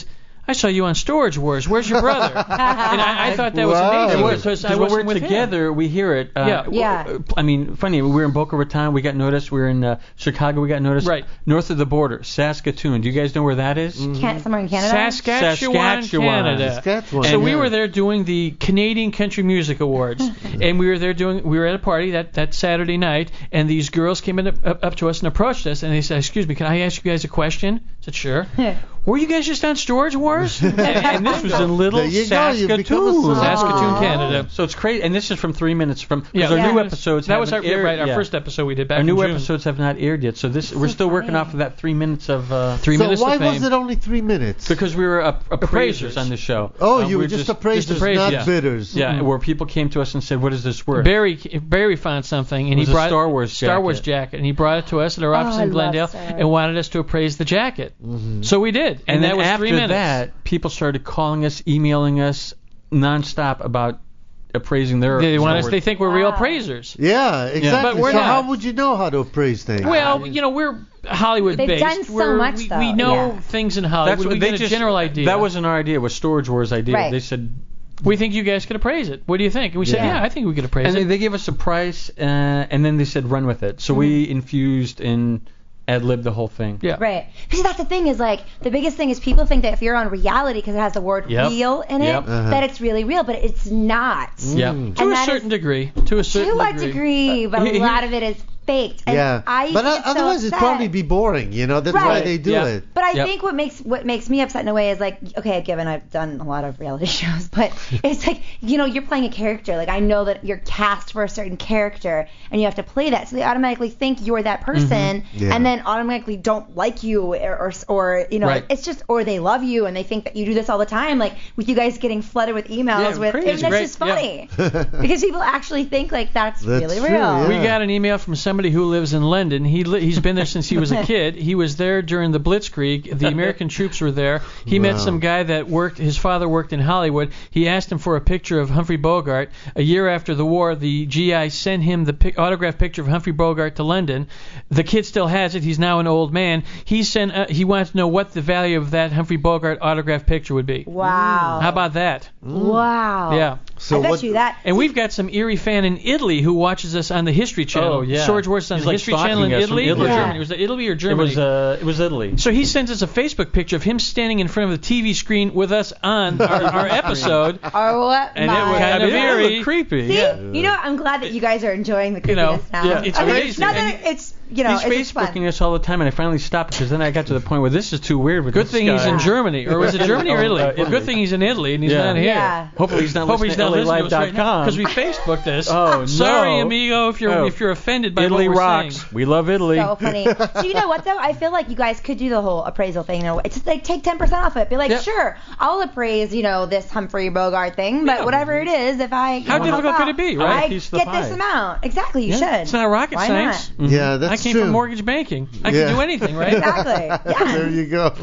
I saw you on Storage Wars. Where's your brother? And I, I thought that was Wow. amazing It was, because I when wasn't we're with together, him. we hear it. Uh, Yeah. Yeah. w- I mean, funny. We were in Boca Raton. We got noticed. We were in uh, Chicago. We got noticed. Right. North of the border, Saskatoon. Do you guys know where that is? Can- somewhere in Canada. Saskatchewan, Saskatchewan. Canada. Saskatchewan, So we yeah. were there doing the Canadian Country Music Awards, and we were there doing. We were at a party that, that Saturday night, and these girls came in up, up to us and approached us, and they said, "Excuse me, can I ask you guys a question?" I said, "Sure." Were you guys just on Storage Wars? and, and this was in Little There you go, you become a Saskatoon. celebrity. Saskatoon, Aw. Canada. So it's crazy, and this is from three minutes from because Yeah. our Yeah. new episodes That was our haven't aired right, our yet. first episode we did back Our new in June. episodes have not aired yet, so this we're still working funny. off of that three minutes of uh, Three So minutes why of fame. was it only three minutes? because we were up, appraisers Appraisers. on the show. oh, Uh, you we were just appraisers, appraisers, not yeah. bidders. Yeah, Mhm. where people came to us and said, "What is this worth?" Barry Barry found something and It was he a brought Star Wars Star Wars jacket. jacket and he brought it to us at our office Oh, I in love Glendale Star Wars. and wanted us to appraise the jacket. So we did, and, and that then was after three minutes. that, people started calling us, emailing us nonstop about appraising their. They want Star us. Wars. They think we're real Wow. appraisers. Yeah, exactly. But we're so not. how would you know how to appraise things? Well, you know, we're Hollywood They've based. done so we're, much, we, though. we know Yeah. things in Hollywood. That's what we they get just a general idea. That wasn't our idea. It was Storage Wars' idea. Right. They said. We think you guys could appraise it. What do you think? And we said, Yeah. yeah, I think we could appraise And they, it. they gave us a price, uh, and then they said run with it. So we infused and ad lib the whole thing. Yeah. Right. Because that's the thing is like the biggest thing is people think that if you're on reality because it has the word Yep. real in it, Yep. Uh-huh. that it's really real, but it's not. Yeah. To And a that certain is- degree. To a certain To a degree. degree, but Uh, a he- lot of it is faked. And yeah, I but get uh, otherwise so it'd upset. probably be boring. You know, that's why Right. they do Yeah. it. But I Yep. think what makes what makes me upset in a way is like, okay, given I've done a lot of reality shows, but it's like, you know, you're playing a character. Like I know that you're cast for a certain character, and you have to play that, so they automatically think you're that person, Yeah. and then automatically don't like you, or or, or you know, Right. it's just, or they love you, and they think that you do this all the time. Like with you guys getting flooded with emails Yeah, with, crazy. and that's Great. just funny because people actually think like that's, That's really true, real. yeah. We got an email from somebody who lives in London. He li- he's been there since he was a kid. He was there during the Blitzkrieg. The American troops were there. He met Wow. some guy that worked. His father worked in Hollywood. He asked him for a picture of Humphrey Bogart. A year after the war, the G I sent him the pic- autographed picture of Humphrey Bogart to London. The kid still has it. He's now an old man. He sent. Uh, he wants to know what the value of that Humphrey Bogart autographed picture would be. Wow. How about that? Wow. Yeah. So I bet what? you that. And we've got some Erie fan in Italy who watches us on the History Channel. Oh, yeah. Storage Wars on He's the like History Channel in stalking us from Italy, Italy. or Yeah. Germany. Was it Italy or It Germany? was uh, it was Italy. So he sends us a Facebook picture of him standing in front of the T V screen with us on our, our episode. Oh And my. it was Kind I of mean, it eerie. looked creepy. See, Yeah. you know, I'm glad that you guys are enjoying the creepiness You know, now. yeah, it's I mean, amazing. Not that And it's, you know, He's it's just fun. Facebooking us all the time, and I finally stopped because then I got to the point where this is too weird. With Good this thing guy. he's in Germany, or was it Germany or Oh, Italy? uh, Well, Italy. good thing he's in Italy and he's Yeah. not here. Yeah. Hopefully he's not Hope he's listening not to listening to us right now LALive.com. because we Facebooked this. Oh, no. Sorry, amigo, if you're Oh. if you're offended by Italy what we're rocks. saying. We love Italy. So funny. So you know what though? I feel like you guys could do the whole appraisal thing. You know, it's just like take ten percent off it. Be like, Yep. sure, I'll appraise, you know, this Humphrey Bogart thing, but Yeah. whatever it is, if I How help difficult out, could it be, right? I Piece of the get this pie. amount. Exactly, you Yeah, should. It's not rocket Why science. not? Yeah, that's I came true. from mortgage banking. I Yeah. can do anything, right? Exactly. Yeah. There you go.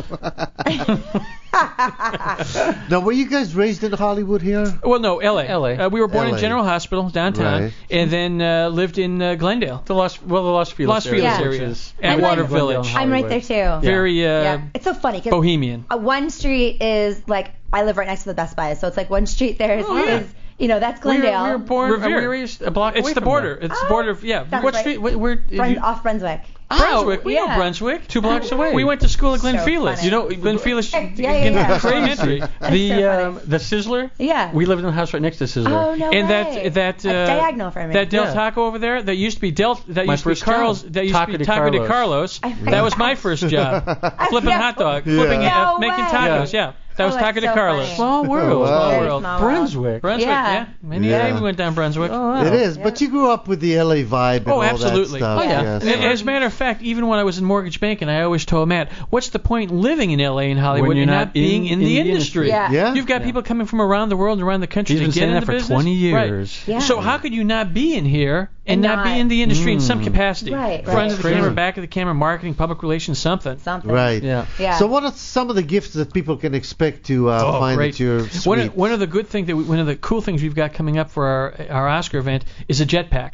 Now, were you guys raised in Hollywood here? Well, no, L A. L A. Uh, we were born L A. in General Hospital downtown, Right. and then uh, lived in uh, Glendale, The Los, well, the Los Feliz Los Feliz Yeah. area, which is and I'm Water like- Village. I'm right there too. Very uh, Yeah. It's so funny because bohemian. uh, one street is like I live right next to the Best Buy, so it's like one street there is, Oh, yeah. is you know that's We were, Glendale. we were born. Revere. We were raised a block It's away the from border. there. It's the Oh, border. Of, yeah. sounds What right. street? Where? where Brun- you, off Brunswick. Brunswick. We know yeah. Brunswick. Two blocks away. We went to school at So Glen Felix. funny. You know, Glen Felix Yeah, yeah, yeah. Elementary. That's The so um, funny. the Sizzler. Yeah. We lived in the house right next to Sizzler. Oh no And way. that that uh, That's diagonal from me. that Del Yeah. Taco over there that used to be Del that My used to be first Carl's job. that used Taco to be de Taco de Carlos. Carlos. I That was forgot. my first job. Flipping Yeah. hot dog, Yeah. flipping uh, No making way. tacos. Yeah. That was Oh, Taco that's de so Carlos. funny. Small world. Wow. Very world. small world. Brunswick. Brunswick, Yeah. yeah. Many Yeah. yeah. we went down Brunswick. Oh, wow. It is, but you grew up with the L A vibe and Oh, all absolutely. that stuff. Oh, yeah. Yes. And As a matter of fact, even when I was in mortgage banking, I always told Matt, what's the point living in L A and Hollywood When you're and not not being in- in, in the, the industry? industry. Yeah. You've got Yeah. people coming from around the world and around the country He's to been get saying in that the for business. twenty years. Right. Yeah. So how could you not be in here and And not, be not- in the industry in some Mm. capacity? Right, Front right. of the Crazy. camera, back of the camera, marketing, public relations, something. Something. Right. Yeah. Yeah. So what are some of the gifts that people can expect to uh, Oh, find great. at your One suite? of, one of the good things that we, one of the cool things we've got coming up for our our Oscar event is a jetpack.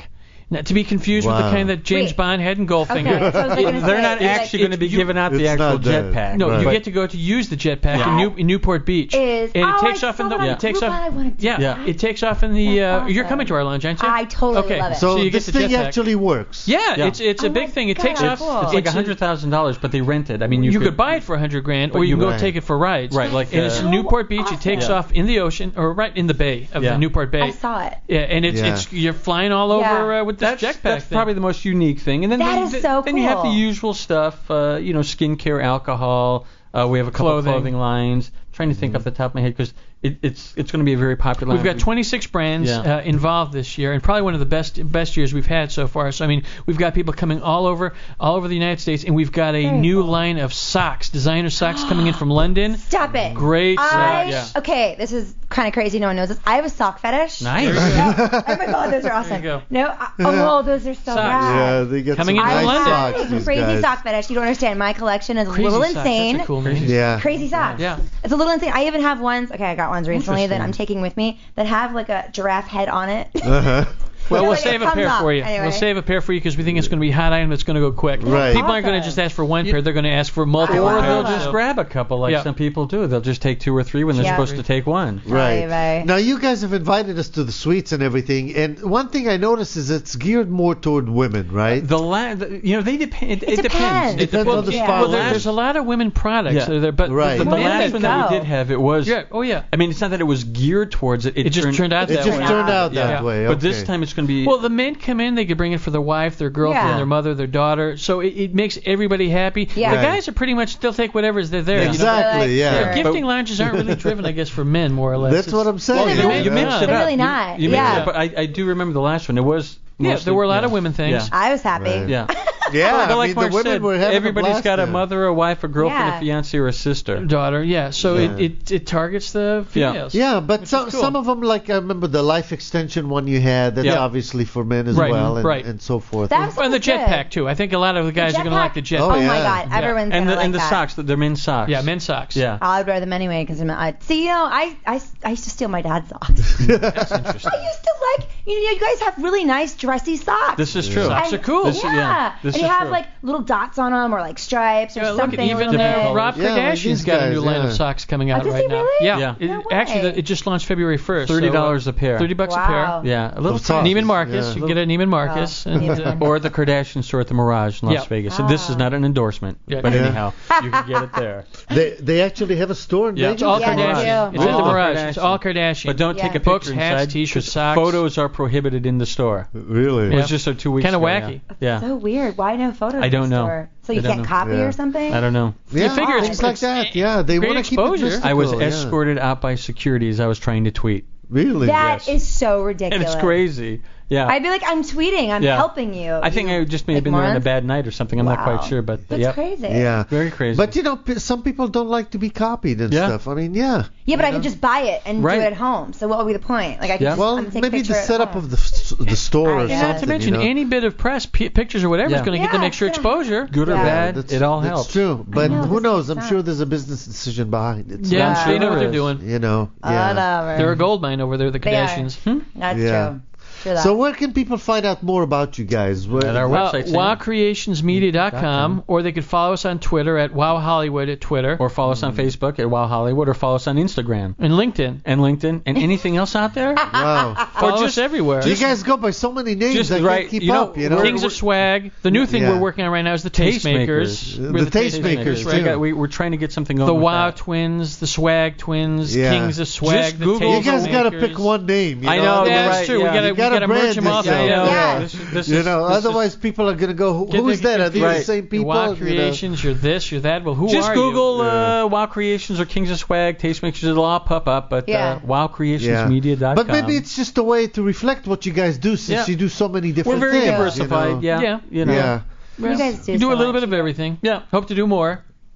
Not to be confused with the Wow. kind that James Wait. Bond had in Goldfinger. Okay, that's what I was gonna They're say. not It's actually like- going to be giving out the It's actual not that. jetpack. No, Right. you get to go to use the jetpack Yeah. in, New, in Newport Beach. Is and it oh, takes I off in saw the that on it takes Groupon. off I wanted to yeah, do that. it takes off in the uh, That's you're awesome. coming to our lounge, aren't you? I totally okay. love it. So So you this get the thing jetpack. actually works. Yeah, Yeah. it's it's Oh a big my thing. It God, takes off. cool. It's like a- a hundred thousand dollars, but they rent it. I mean, you, You could, could buy it for a hundred grand, But or you you can go right. take it for rides. Right, like, and it's uh, in Newport Beach. awesome. It takes Yeah. off in the ocean or right in the bay of Yeah. the Newport Bay. I saw it. Yeah, and it's Yeah. it's you're flying all over Yeah. uh, with this That's, jetpack. that's thing. probably the most unique thing. And then That then, is so then you have the cool. usual stuff. Uh, you know, skincare, alcohol. Uh, we have a couple Clothing. of clothing lines. trying to think off the top of my head because it, it's it's going to be a very popular. We've got line. twenty-six brands Yeah. uh, involved this year, and probably one of the best best years we've had so far. So I mean, we've got people coming all over all over the United States, and we've got a Very new cool. line of socks, designer socks coming in from London. Stop it. Great. I, uh, yeah. Okay, this is kind of crazy. No one knows this. I have a sock fetish. Nice. Yeah. Oh my god, those are awesome. There you go. No, I, oh, those are so Socks. rad. Yeah, they get Coming some in from nice London. I socks, have a these crazy guys. sock fetish. You don't understand. My collection is a Crazy little socks. insane. That's a cool name. Yeah. Crazy socks. Yeah. It's a little insane. I even have ones. Okay, I got ones recently that Interesting. I'm taking with me that have like a giraffe head on it. Uh-huh. Well, Yeah, we'll like, save it a comes pair up. for you. Anyway. We'll save a pair for you because we think it's going to be a hot item that's going to go quick. Right. People aren't going to Awesome. just ask for one pair; they're going to ask for multiple. I Or love pairs. they'll that. just So- grab a couple like Yeah. some people do. They'll just take two or three when they're Yeah. supposed to take one. Right. Right, right. Now you guys have invited us to the suites and everything, and one thing I noticed is it's geared more toward women, right? The la- the, you know they depend. It, It depends. depends. It Depends on the Yeah. spot. Well, there, there's a lot of women products Yeah. that are there, but Right. the, The Well, men last that one that go. we did have, it was. Yeah. Oh yeah. I mean, it's not that it was geared towards it. It, It just turned out It that just way. turned out that Yeah. way. But this okay. time it's going to be. Well, the men come in, they could bring it for their wife, their girlfriend, Yeah. their mother, their daughter. So it, it makes everybody happy. Yeah. The Right. guys are pretty much they'll take whatever's they're there. You know? Exactly. Like, Yeah. sure. Gifting lounges aren't really driven, I guess, for men more or less. That's It's- what I'm saying. Well, you, they're you really mixed not. it They're up. really You- not. You, mixed Yeah. it up. But I, I do remember the last one. It was. Yeah, mostly- there were a lot yeah. of women things. Yeah. I was happy. Yeah. Yeah, But I like mean, Mark the women said, were having everybody's a blast got a there. mother, a wife, a girlfriend, Yeah. a fiance, or a sister. Daughter, yeah. So Yeah. It, it it targets the Yeah. females. Yeah, but Which some is cool. some of them, like I remember the life extension one you had, that's Yeah. obviously for men as Right, well, and, right. and so forth. That was Well, and the good. jetpack too. I think a lot of the guys are going to like the jetpack. Oh, Oh, yeah. my god, Yeah. everyone's And gonna the like and the that. socks, they're men's socks. Yeah, men's socks. Yeah. I'd wear them anyway because I'm. I, see, you know, I, I, I used to steal my dad's socks. That's interesting. I used to like, you know, you guys have really nice dressy socks. This is true. Socks And- are cool. This- yeah. yeah, this and you is have true. like little dots on them or like stripes or Yeah, look something. at a even little Different bit. colors. Rob Yeah, like Kardashian's these got a guys, new line yeah. of socks coming out Oh, does right he now. really? Yeah, Yeah. It, No actually, way. the- it just launched February first. Thirty so, uh, dollars a pair. Thirty bucks Wow. a pair. Yeah, a little Of socks. Neiman Marcus. Yeah. You can get it at Neiman Marcus. Oh, and, Neiman. uh, Or the Kardashian store at the Mirage in Las Yeah. Vegas. And this is Ah. not an endorsement, Yeah. but Yeah. anyhow, you can get it there. they they actually have a store in Yeah. Vegas. it's all Yeah, they Kardashian. do. It's at the All Mirage. It's Kardashian. all Kardashian. But don't Yeah. take a Books, picture hats, inside. t-shirts, 'cause socks. Photos are prohibited in the store. Really? It Yeah. was just uh, two weeks Kinda ago. wacky. Yeah. So weird. Why no photos? I don't in the know. store? So I you don't can't know. copy Yeah. or something? I don't know. You Yeah, figure it's- things like it's- that. Yeah, they great want to keep it exposure. mystical. I was yeah. escorted out by security as I was trying to tweet. Really? That is so ridiculous. And it's crazy. Yeah. I'd be like, I'm tweeting. I'm Yeah. helping you. I think You- I just may have like been there on a morons? bad night or something. I'm not Wow. quite sure, but That's yeah. crazy. Yeah. Very crazy. But you know, p- some people don't like to be copied and Yeah. stuff. I mean, yeah. Yeah, but I could just buy it and Right. do it at home. So what would be the point? Like I could Yeah. just Well, I'm take a maybe picture the at setup home. of the s- the store or I And know. not something. to mention, you know? any bit of press, p- pictures or whatever, Yeah. is going to get them Yeah, extra it's exposure. Good or Yeah. bad, That's, it all that's helps. true. But know, who this knows? I'm makes sure sense. there's a business decision behind it. So, Yeah, Yeah. they know what There they're is. doing. You know. Yeah. Whatever. They're a gold mine over there, the They are. Kardashians. Hmm? That's Yeah. true. True that. So where can people find out more about you guys? Where, At our Uh, website, Sam. wow creations media dot com, or they could follow us on Twitter at Wow Hollywood at Twitter, Or follow us on Facebook at Wow Hollywood, or follow us on Instagram and LinkedIn. and LinkedIn, and anything else out there. Wow. Follow just- us everywhere. you guys go by so many names just I right, can't keep you know, up. You know. Kings of Swag. The new thing Yeah. we're working on right now is the Tastemakers. Tastemakers. We're The Tastemakers, right? We got, we, we're trying to get something going. The with Wow that. Twins, the Swag Twins, Yeah. Kings of Swag. Just the Google- You guys got to Tastemakers. pick one name. You I know, know, Yeah, you're that's right, true. yeah. We gotta, You we gotta gotta merge brand them all. yourself. together. Yeah. This is, this You is, know, this is- otherwise people are gonna go, Who, Get who's the- that? Are these the Right. same people? Wow You know? Creations, you're this, you're that. Well, who just are Google you? uh, Wow Creations or Kings of Swag, Tastemakers. It'll all pop up. But Yeah. uh, wow creations Yeah. media dot com. But maybe it's just a way to reflect what you guys do, since Yeah. you do so many we're different very things. diversified. You know? Yeah. Yeah. You know. Yeah. You guys do You do so a little much. bit of everything. Yeah. Hope to do more.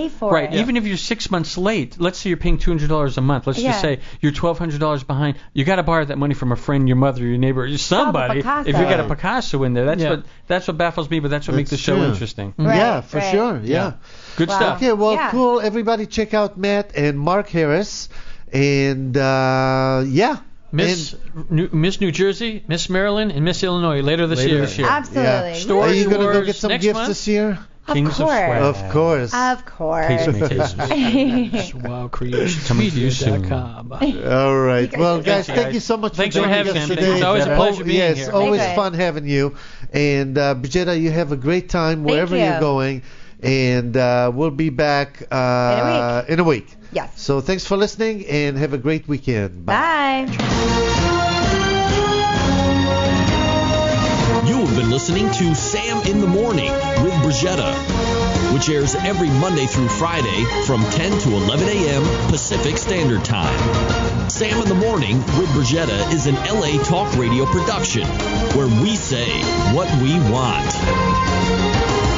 pay for Right. it. Even if you're six months late, let's say you're paying two hundred dollars a month. Let's Yeah. just say you're twelve hundred dollars behind. You got to borrow that money from a friend, your mother, your neighbor, somebody. Picasso. If you got a Right. Picasso in there, that's Yeah. what that's what baffles me. But that's what makes the That's show true. interesting. Right, yeah, for right. sure. Yeah. Good Wow. stuff. Okay, well, Yeah. cool. Everybody check out Matt and Mark Harris. And, uh, yeah, Miss New, Miss New Jersey, Miss Maryland, and Miss Illinois later this Later year. this year. Absolutely. Yeah. Store Are you gonna go tours get some next gifts month? this year? Of Kings of course. Swag. Of course. Of course. Tastemakers. Wow Creations Coming to you soon. Media dot com. All right. guys Well, are guys, great. thank you so much Thanks for for joining having us me. today. It's always a pleasure being yes, here. always Very good. fun having you. And uh, Brigetta, you have a great time wherever you. you're going. And uh, we'll be back uh, in a week. Yes. So thanks for listening and have a great weekend. Bye. Bye. You have been listening to Sam in the Morning with Brigetta, which airs every Monday through Friday from ten to eleven a.m. Pacific Standard Time. Sam in the Morning with Brigetta is an L A Talk Radio production where we say what we want.